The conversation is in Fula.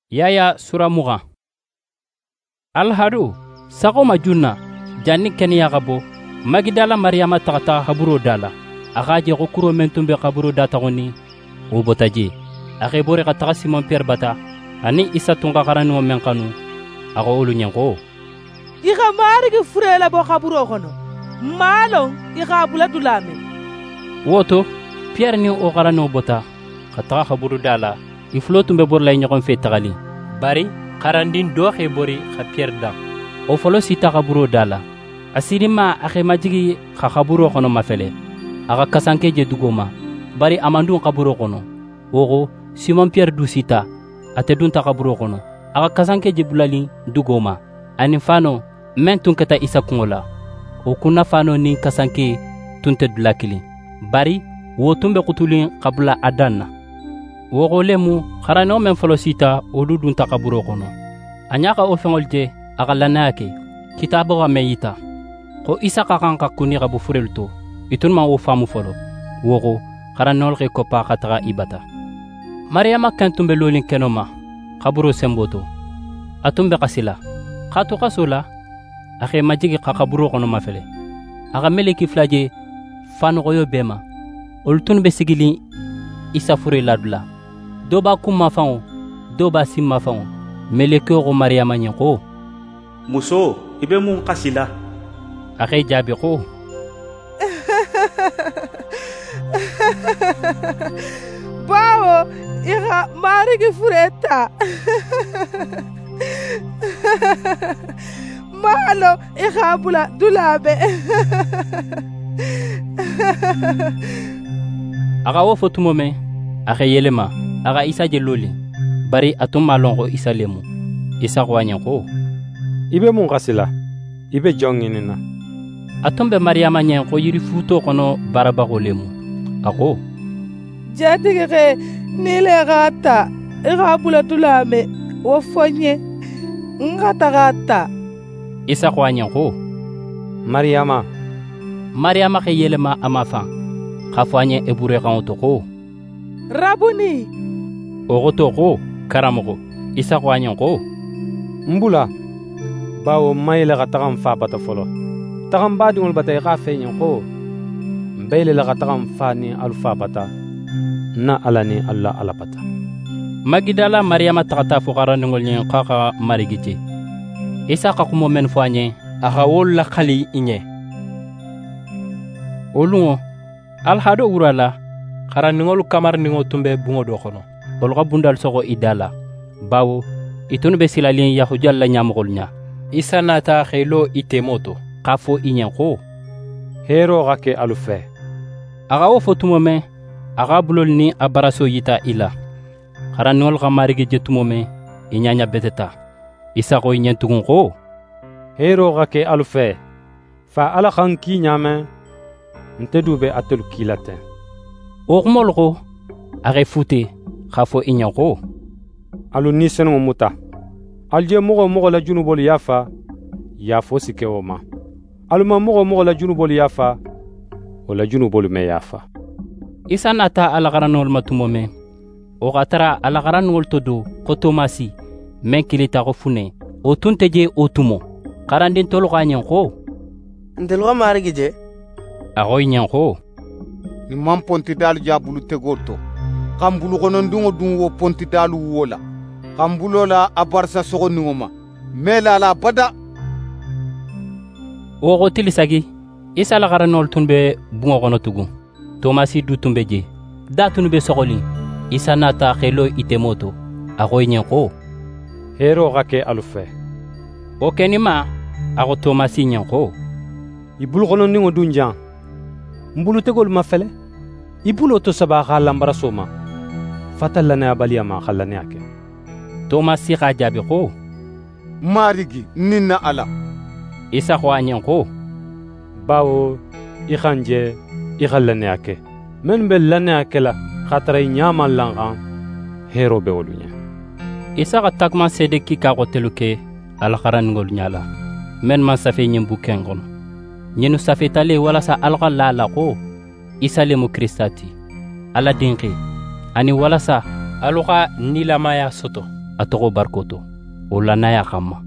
Yaya sura mugan. Alhadu sagoma junna janni keniya gabo Magdala Mariama tagata haburo dala akaje ko kuro mentumbe kaburo datagoni o botaje ake bore ka taga Simon Pierre bata ani Isa tunga karanu men kanu ako olu nyanko ika marigi furela bo kaburo kono malo ika bula dulame woto Pierre ni o karanu bota ka taga haburo dala iflotumbe bor lay nyakon fe tagali bari karandin do xe bori xa Pierre dan o folo sita kaburo dala asirima ake majigi xa kaburo kono mafele aka kasanke je dugoma bari amandun kaburo kono wogo Simon Pierre du sita ate dun ta kaburo kono aka kasanke je bulali dugoma ani fano men tun kata Isa kungola o kunna fano ni kasanke tunte dulakili bari wo tumbe kutulin kabula adanna wogo lemu xarano men folo sita olu dun ta kaburo kono anyaka o fengol je aka lanake kitabo ga meyita ko Isa ka kan ka kuni ga bu furelto itun ma o famu folo wogo xaranol xe kopa xataga ibata Mariama kantumbe lolin kenoma kaburo semboto atumbe kasila khatu kasola akhe majigi ka kaburo kono mafele aga meleki flaje fanogoyo bema oltun be sigili Isa fure ladula doba kuma fawo doba simma fawo meleke ko Mariama nyako muso ibe mun kasila akhe jabi ko bawo ika marigi fureta malo ika bula dulabe aga wo fotumo me akhe yelema aga Isa je loli bari atum malongo Isa lemu Isa ko anyako ibe mun kasila ibe jonginina atumbe Mariama nyen ko yiri futo kono baraba ko lemu ako jatige ke nile gata ika bula dulame wo fonye ngata gata Isa ko anyako Mariama ke yelema amafa khafanye ebure kan to ko rabuni o to ko karamogo Isa ko anyako mbula bawo mayla ga tagam fa bata folo tagam badingol bata ga fenyen ko mbele la ga tagam fani alfa bata na alani alla alapata Magdala Mariama tagata fukara ngol nyen kaka marigije Isa ka kumo men fanye aha wol la khali inye olungo alhado urala karangol kamar ningo tumbe bungo do kono olga bundal sogo idala bawo itun be silalin yahujal la nyamgolnya Isa nata khelo itemoto kafo inyanko hero gake alufe aga wo fotumo me aga bulol ni abaraso yita ila karangol kamarige jetumo me inyanya beteta Isa ko inyentugun ko hero gake alufe fa ala khanki nyame ntedube atul kilate o kumolko age fute khafo inyanko alu ni senu muta alje mogo la junubol yafa yafo sikewoma aluma mogo la junubol yafa wala junubol me yafa Isa nata alagaranol matumo me o gatara alagaranol todo ko Tomasi men kilita ko fune o tunteje o tumo karandin tolo ganyanko ndelwa marigije agoy nyanko ni man ponti dalu jabulu tegorto kambulu kono ndungo dunwo ponti dalu wola kambulo la abarsa sogo ningoma mela la bada o gotili sagi Isa la garanol tunbe bungo kono tugu Tomasi du tumbe je da tunbe sogoli Isa nata khelo itemoto agoy nyanko hero gake alufe o kenima ago Tomasi nyanko ibul kono ningo dunjan mbulu tegol mafele ibulo to saba khalambara soma fatallana abaliyama khallane ake Tomasi ka jabi ko marigi ninna ala Isa ko anyanko bawo ikhanje ikhallane ake men bellane akela khatray nyama langan hero be wolunya Isa ka takman sedeki ka goteluke alkharan ngol nyala men man safe nyimbu kengon nyenu safe tale wala sa alqa la ko Isa le mu kristati ala dinqi ani wala sa aluka nilamaya soto a togo bariko to o lannaya xanma.